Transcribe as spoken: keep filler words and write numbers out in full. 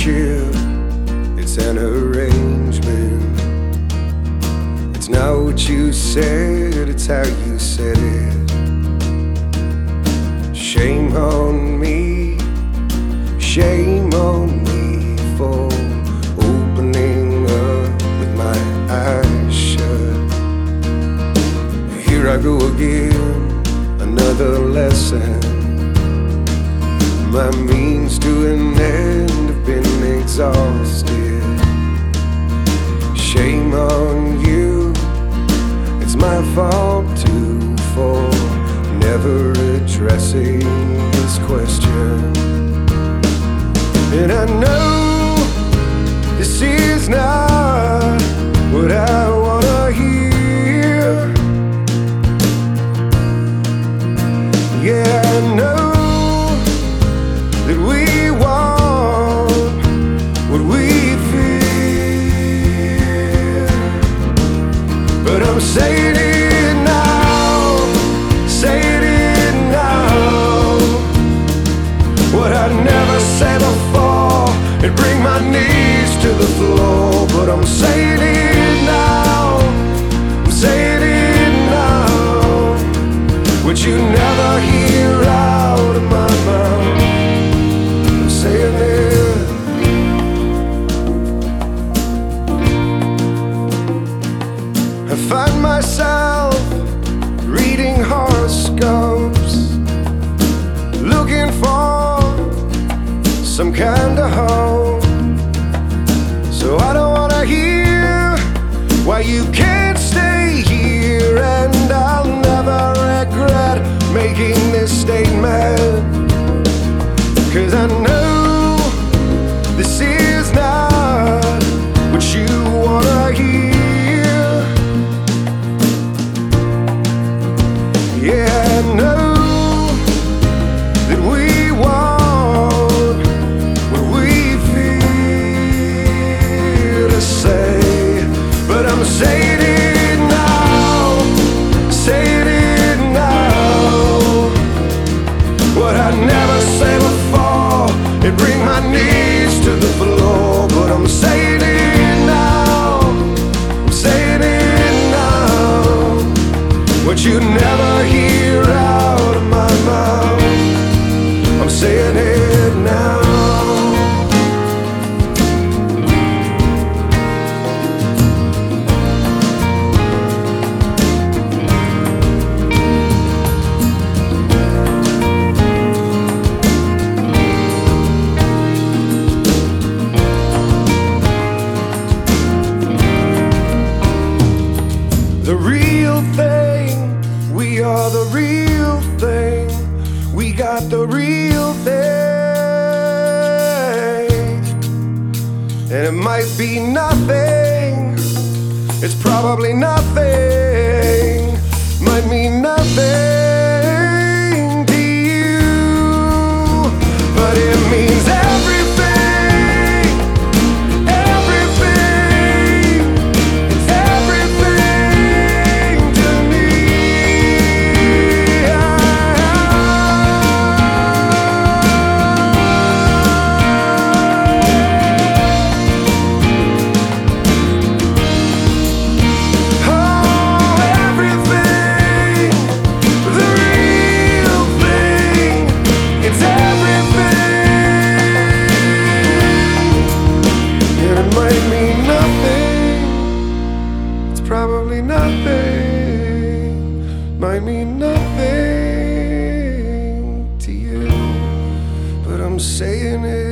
friendship, it's an arrangement. It's not what you said, it's how you said it. Shame on me, shame on me for opening up with my eyes shut. Here I go again, another lesson. My means to an end have been exhausted. Shame on you, it's my fault too for never addressing this question. And I know this is not what I wanna hear. Yeah, I know that we want what we fear, but I'm saying it now, saying it now. What I'd never say before, it'd bring my knees to the floor. But I'm saying it now, I'm saying it now. What you never hear out of my mouth, saying it. I find myself reading horoscopes, looking for some kind of hope. So I don't wanna hear why you can't stay here, and I'll never regret making this statement. 'Cause I know this is not what you wanna hear. Yeah, I know that we want what we feel to say, but I'm saying it now, saying it now. What I'd never say before, it bring my knees to the floor. But I'm saying it now, I'm saying it now. What you never hear out of my mouth, I'm saying it now. The real thing, we are the real thing. We got the real thing. And it might be nothing, it's probably nothing, might mean nothing to you, but it means everything, everything, everything to me. Oh, everything, the real thing, it's everything. And it might mean nothing, it's probably nothing, might mean nothing to you, but I'm saying it